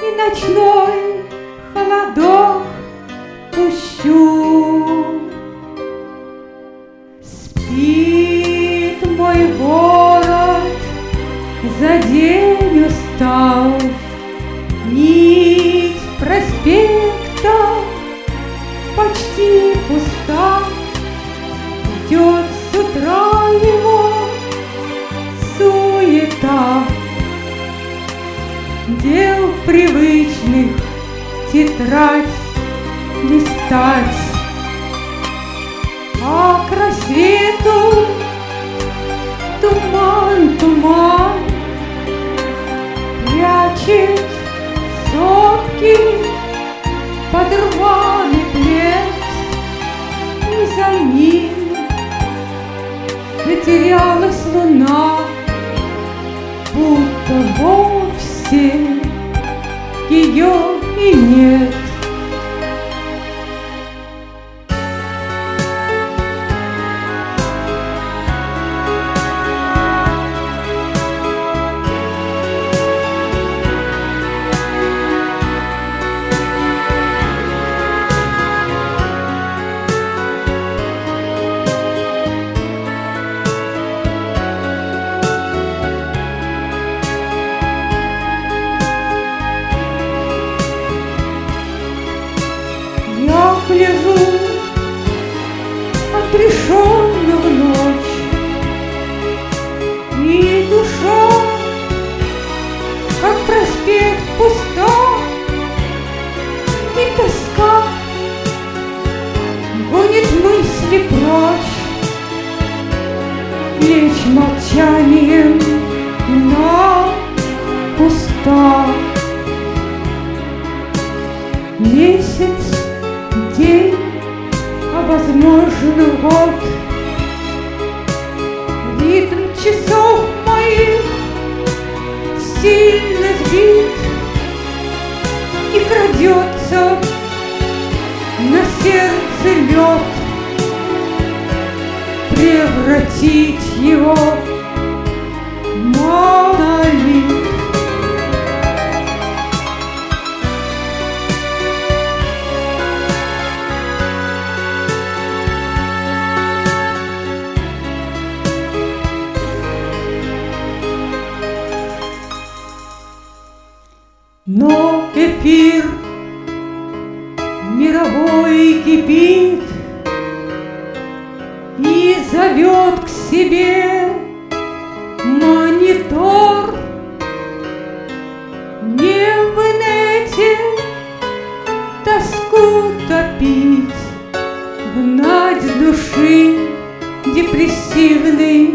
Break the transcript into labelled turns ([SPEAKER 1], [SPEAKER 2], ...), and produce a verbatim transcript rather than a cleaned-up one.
[SPEAKER 1] и ночной холодок пущу. Спит мой город, за день устал, нить проспекта почти пуста. Идет с утра его суета, дел привычных тетрадь листать, а к рассвету туман, туман прячет сопки под рваный плед, и за ним затерялась луна, будто вовсе ее и нет. Лежу отрешенно в ночь, и душа, как проспект, пуста, и тоска гонит мысли прочь. Лечь молчанием на кустах. Месяц, день, а возможно год, ритм часов моих сильно сбит и крадется на сердце лед, превратить его в монолит. Но эфир мировой кипит и зовет к себе монитор. Не в инете тоску топить, гнать с души депрессивный